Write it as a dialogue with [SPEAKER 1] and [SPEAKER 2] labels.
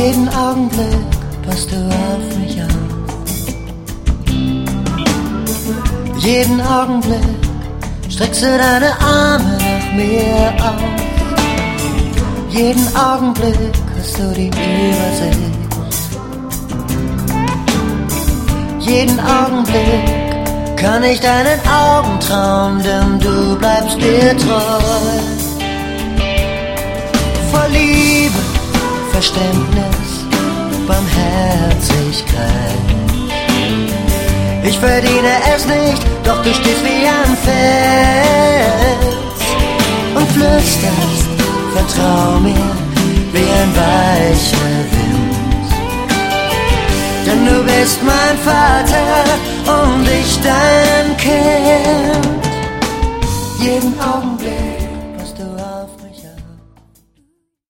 [SPEAKER 1] Jeden Augenblick passt du auf mich auf. Jeden Augenblick streckst du deine Arme nach mir aus. Jeden Augenblick hast du die Übersicht. Jeden Augenblick kann ich deinen Augen trauen, denn du bleibst mir treu. Voll Liebe, Verständnis, Barmherzigkeit. Ich verdiene es nicht, doch du stehst wie ein Fels und flüsterst, vertrau mir, wie ein weicher Wind. Denn du bist mein Vater